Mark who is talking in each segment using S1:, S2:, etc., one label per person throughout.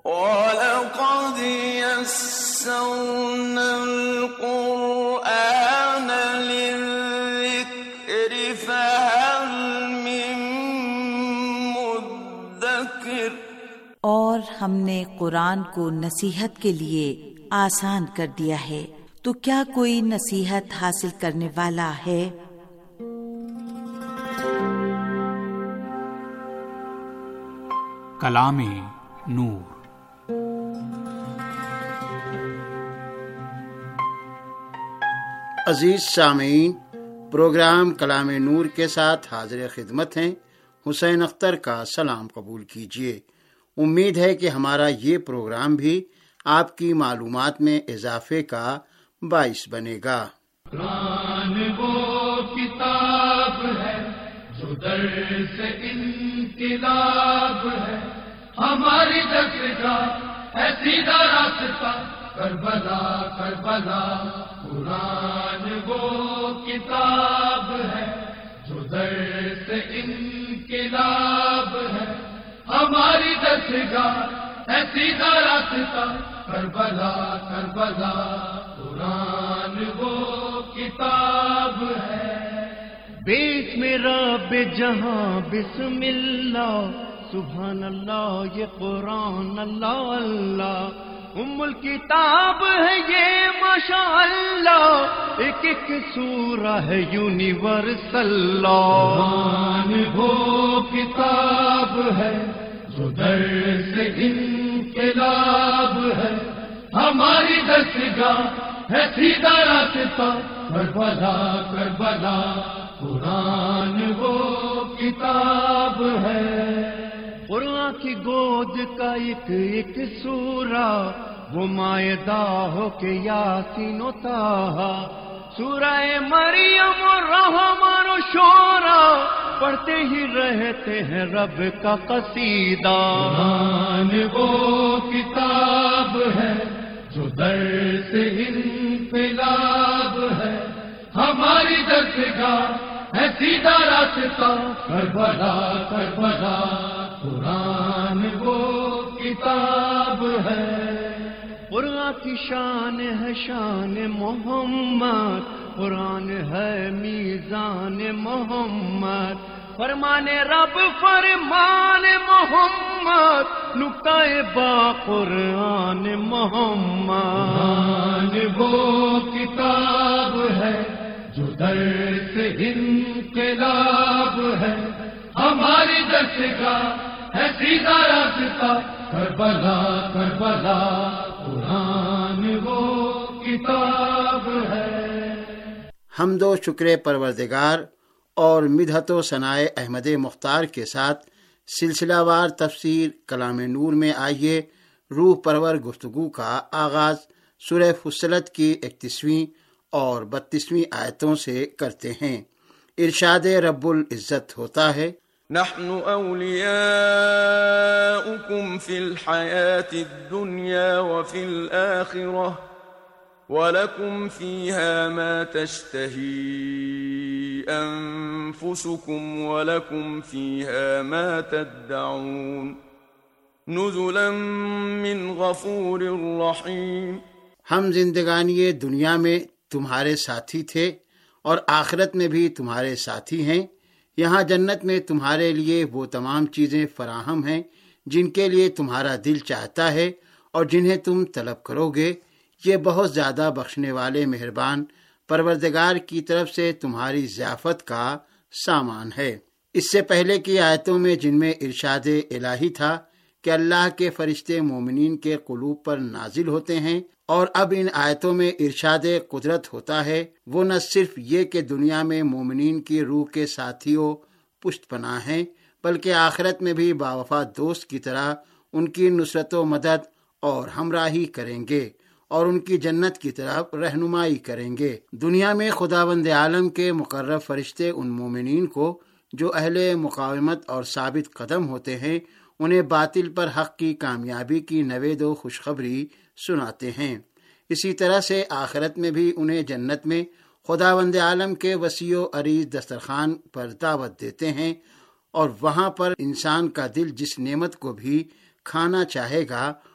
S1: وَلَقَدْ يَسَّرْنَا الْقُرْآنَ لِلذِّكْرِ فَهَلْ مِن مُّدَّكِرٍ،
S2: اور ہم نے قرآن کو نصیحت کے لیے آسان کر دیا ہے، تو کیا کوئی نصیحت حاصل کرنے والا ہے؟
S3: کلام نور۔
S4: عزیز سامعین، پروگرام کلام نور کے ساتھ حاضر خدمت ہیں۔ حسین اختر کا سلام قبول کیجیے۔ امید ہے کہ ہمارا یہ پروگرام بھی آپ کی معلومات میں اضافے کا باعث بنے گا۔
S5: قرآن وہ کتاب ہے جو درس انقلاب ہے، ہماری درسگاہ ہے سیدھا راستہ کربلا کربلا۔ قرآن وہ کتاب ہے جو درس انقلاب ہے، ہماری درسگاہ ہے سیدھا راستہ کربلا کربلا۔ قرآن وہ کتاب ہے۔ بسم رب جہاں بسم اللہ، سبحان اللہ یہ قرآن اللہ اللہ۔ الکتاب ہے یہ ماشاء اللہ، ایک ایک سورہ ہے یونیورسل۔ قرآن وہ کتاب ہے جو درس انقلاب ہے، ہماری درسگاہ ہے سیدھا راستہ کربلا کربلا۔ قرآن وہ کتاب ہے۔ قرآن کی گود کا ایک ایک سورہ، وہ مائدہ ہو کے یاسین و طٰہٰ، سورہ مریم و رحمان و شورى، پڑھتے ہی رہتے ہیں رب کا قصیدہ۔ قرآن وہ کتاب ہے جو درس انقلاب ہے، ہماری درسگاہ ہے سیدھا راستہ کربلا کربلا۔ قرآن وہ کتاب ہے۔ قرآن کی شان ہے شان محمد، قرآن ہے میزان محمد، فرمان رب فرمان محمد، نقطہ با قرآن محمد۔ قرآن وہ کتاب ہے جو درس انقلاب ہے، ہماری درسگاہ ہے سیدھا راستہ کربلا کربلا۔ قرآن وہ کتاب ہے۔
S4: حمد و شکر پروردگار اور مدحت و ثناء احمد مختار کے ساتھ سلسلہ وار تفسیر کلام نور میں آئیے روح پرور گفتگو کا آغاز سورہ فصلت کی 31ویں اور 32ویں آیتوں سے کرتے ہیں۔ ارشاد رب العزت ہوتا ہے،
S1: نحن اولیاؤکم فی الحیاة الدنیا وفی الآخرہ وَلَكُمْ فِيهَا مَا تَشْتَهِي أَنفُسُكُمْ وَلَكُمْ فِيهَا مَا تَدَّعُونَ نُزُلًا مِّنْ غَفُورٍ رَّحِيمٍ۔
S4: ہم زندگانی دنیا میں تمہارے ساتھی تھے اور آخرت میں بھی تمہارے ساتھی ہیں۔ یہاں جنت میں تمہارے لیے وہ تمام چیزیں فراہم ہیں جن کے لیے تمہارا دل چاہتا ہے اور جنہیں تم طلب کرو گے۔ یہ بہت زیادہ بخشنے والے مہربان پروردگار کی طرف سے تمہاری ضیافت کا سامان ہے۔ اس سے پہلے کی آیتوں میں جن میں ارشاد الہی تھا کہ اللہ کے فرشتے مومنین کے قلوب پر نازل ہوتے ہیں، اور اب ان آیتوں میں ارشاد قدرت ہوتا ہے، وہ نہ صرف یہ کہ دنیا میں مومنین کی روح کے ساتھیوں پشت پناہ ہیں، بلکہ آخرت میں بھی باوفا دوست کی طرح ان کی نصرت و مدد اور ہمراہی کریں گے اور ان کی جنت کی طرف رہنمائی کریں گے۔ دنیا میں خداوند عالم کے مقرب فرشتے ان مومنین کو جو اہل مقاومت اور ثابت قدم ہوتے ہیں، انہیں باطل پر حق کی کامیابی کی نوید و خوشخبری سناتے ہیں۔ اسی طرح سے آخرت میں بھی انہیں جنت میں خداوند عالم کے وسیع و عریض دسترخوان پر دعوت دیتے ہیں، اور وہاں پر انسان کا دل جس نعمت کو بھی کھانا چاہے گا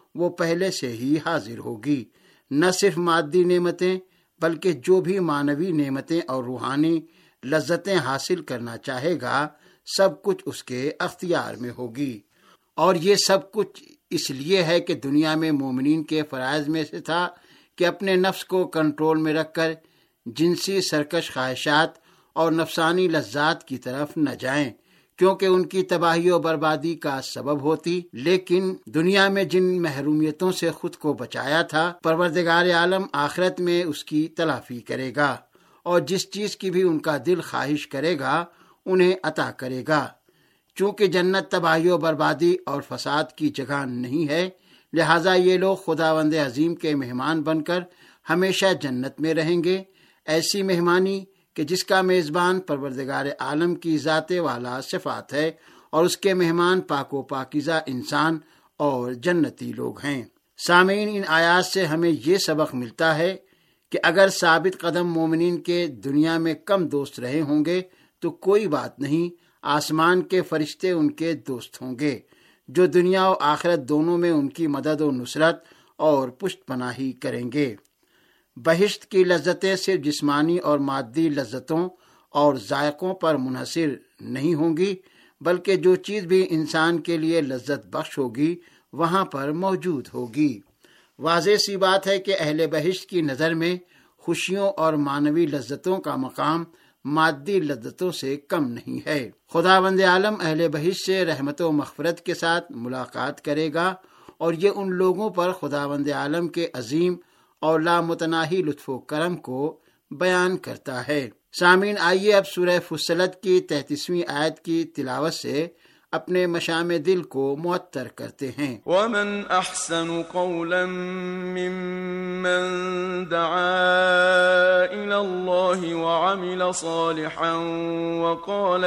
S4: وہ پہلے سے ہی حاضر ہوگی۔ نہ صرف مادی نعمتیں بلکہ جو بھی معنوی نعمتیں اور روحانی لذتیں حاصل کرنا چاہے گا سب کچھ اس کے اختیار میں ہوگی۔ اور یہ سب کچھ اس لیے ہے کہ دنیا میں مومنین کے فرائض میں سے تھا کہ اپنے نفس کو کنٹرول میں رکھ کر جنسی سرکش خواہشات اور نفسانی لذات کی طرف نہ جائیں، کیونکہ ان کی تباہی و بربادی کا سبب ہوتی۔ لیکن دنیا میں جن محرومیتوں سے خود کو بچایا تھا، پروردگار عالم آخرت میں اس کی تلافی کرے گا، اور جس چیز کی بھی ان کا دل خواہش کرے گا انہیں عطا کرے گا۔ چونکہ جنت تباہی و بربادی اور فساد کی جگہ نہیں ہے، لہٰذا یہ لوگ خداوند عظیم کے مہمان بن کر ہمیشہ جنت میں رہیں گے، ایسی مہمانی کہ جس کا میزبان پروردگار عالم کی ذات والا صفات ہے، اور اس کے مہمان پاک و پاکیزہ انسان اور جنتی لوگ ہیں۔ سامعین، ان آیات سے ہمیں یہ سبق ملتا ہے کہ اگر ثابت قدم مومنین کے دنیا میں کم دوست رہے ہوں گے تو کوئی بات نہیں، آسمان کے فرشتے ان کے دوست ہوں گے جو دنیا و آخرت دونوں میں ان کی مدد و نصرت اور پشت پناہی کریں گے۔ بہشت کی لذتیں صرف جسمانی اور مادی لذتوں اور ذائقوں پر منحصر نہیں ہوں گی، بلکہ جو چیز بھی انسان کے لیے لذت بخش ہوگی وہاں پر موجود ہوگی۔ واضح سی بات ہے کہ اہل بہشت کی نظر میں خوشیوں اور معنوی لذتوں کا مقام مادی لذتوں سے کم نہیں ہے۔ خداوند عالم اہل بہشت سے رحمت و مغفرت کے ساتھ ملاقات کرے گا، اور یہ ان لوگوں پر خداوند عالم کے عظیم اور لامتناہی لطف و کرم کو بیان کرتا ہے۔ سامعین، آئیے اب سورہ فصلت کی 33ویں آیت کی تلاوت سے اپنے مشام دل کو معطر کرتے ہیں۔
S1: ومن احسن قولا ممن دعا الى الله وعمل صالحا وقال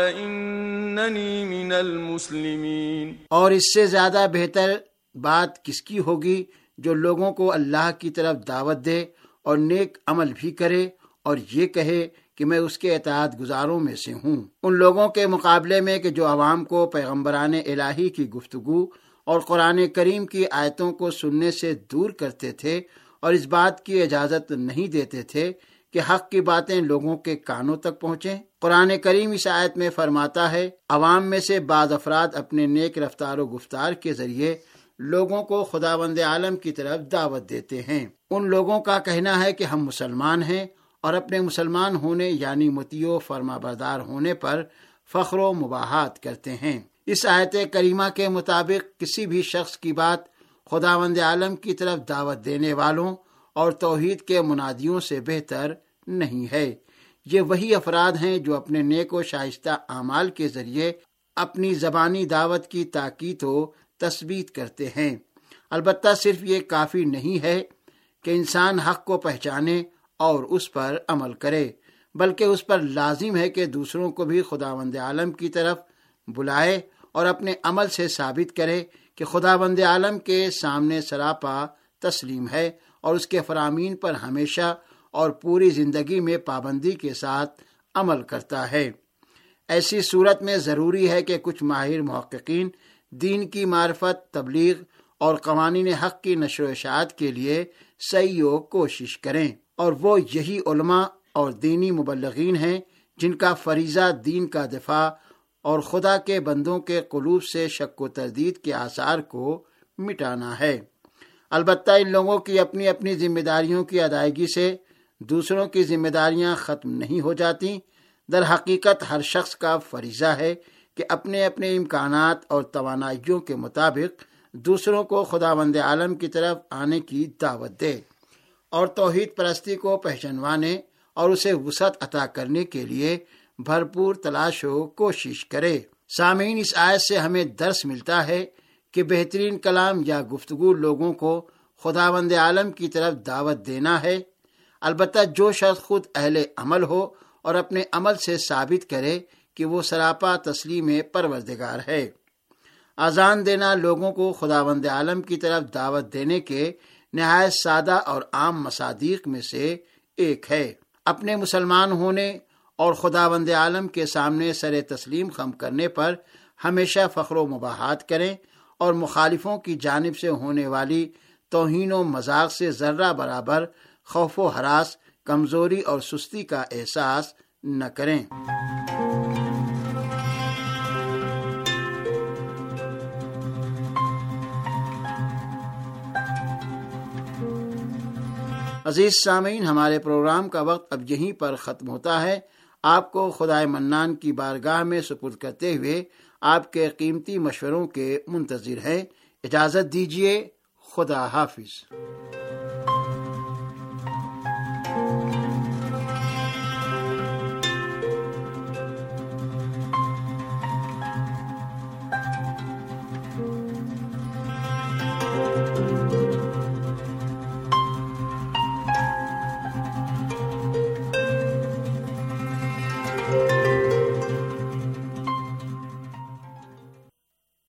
S1: انني من المسلمين۔ اور اس سے زیادہ بہتر بات کس کی ہوگی جو لوگوں کو اللہ کی طرف دعوت دے اور نیک عمل بھی کرے اور یہ کہے کہ میں اس کے اطاعت گزاروں میں سے ہوں، ان لوگوں کے مقابلے میں کہ جو عوام کو پیغمبران الہی کی گفتگو اور قرآن کریم کی آیتوں کو سننے سے دور کرتے تھے اور اس بات کی اجازت نہیں دیتے تھے کہ حق کی باتیں لوگوں کے کانوں تک پہنچیں۔ قرآن کریم اس آیت میں فرماتا ہے، عوام میں سے بعض افراد اپنے نیک رفتار و گفتار کے ذریعے لوگوں کو خداوند عالم کی طرف دعوت دیتے ہیں۔ ان لوگوں کا کہنا ہے کہ ہم مسلمان ہیں اور اپنے مسلمان ہونے یعنی مطیع و فرما بردار ہونے پر فخر و مباحات کرتے ہیں۔ اس آیت کریمہ کے مطابق کسی بھی شخص کی بات خداوند عالم کی طرف دعوت دینے والوں اور توحید کے منادیوں سے بہتر نہیں ہے۔ یہ وہی افراد ہیں جو اپنے نیک و شائستہ اعمال کے ذریعے اپنی زبانی دعوت کی تاکید و تثبیت کرتے ہیں۔ البتہ صرف یہ کافی نہیں ہے کہ انسان حق کو پہچانے اور اس پر عمل کرے، بلکہ اس پر لازم ہے کہ دوسروں کو بھی خداوند عالم کی طرف بلائے اور اپنے عمل سے ثابت کرے کہ خداوند عالم کے سامنے سراپا تسلیم ہے اور اس کے فرامین پر ہمیشہ اور پوری زندگی میں پابندی کے ساتھ عمل کرتا ہے۔ ایسی صورت میں ضروری ہے کہ کچھ ماہر محققین دین کی معرفت، تبلیغ اور قوانین حق کی نشر و اشاعت کے لیے سعی و کوشش کریں، اور وہ یہی علماء اور دینی مبلغین ہیں جن کا فریضہ دین کا دفاع اور خدا کے بندوں کے قلوب سے شک و تردید کے آثار کو مٹانا ہے۔ البتہ ان لوگوں کی اپنی اپنی ذمہ داریوں کی ادائیگی سے دوسروں کی ذمہ داریاں ختم نہیں ہو جاتی۔ در حقیقت ہر شخص کا فریضہ ہے کہ اپنے اپنے امکانات اور توانائیوں کے مطابق دوسروں کو خداوند عالم کی طرف آنے کی دعوت دے اور توحید پرستی کو پہچانوانے اور اسے وسعت عطا کرنے کے لیے بھرپور تلاش و کوشش کرے۔ سامعین، اس آیت سے ہمیں درس ملتا ہے کہ بہترین کلام یا گفتگو لوگوں کو خداوند عالم کی طرف دعوت دینا ہے، البتہ جو شخص خود اہل عمل ہو اور اپنے عمل سے ثابت کرے کہ وہ سراپا تسلیم پروردگار ہے۔ اذان دینا لوگوں کو خداوند عالم کی طرف دعوت دینے کے نہایت سادہ اور عام مصادیق میں سے ایک ہے۔ اپنے مسلمان ہونے اور خداوند عالم کے سامنے سر تسلیم خم کرنے پر ہمیشہ فخر و مباحات کریں
S4: اور مخالفوں کی جانب سے ہونے والی توہین و مذاق سے ذرہ برابر خوف و ہراس، کمزوری اور سستی کا احساس نہ کریں۔ عزیز سامعین، ہمارے پروگرام کا وقت اب یہیں پر ختم ہوتا ہے۔ آپ کو خدائے منان کی بارگاہ میں سپرد کرتے ہوئے آپ کے قیمتی مشوروں کے منتظر ہیں۔ اجازت دیجیے، خدا حافظ۔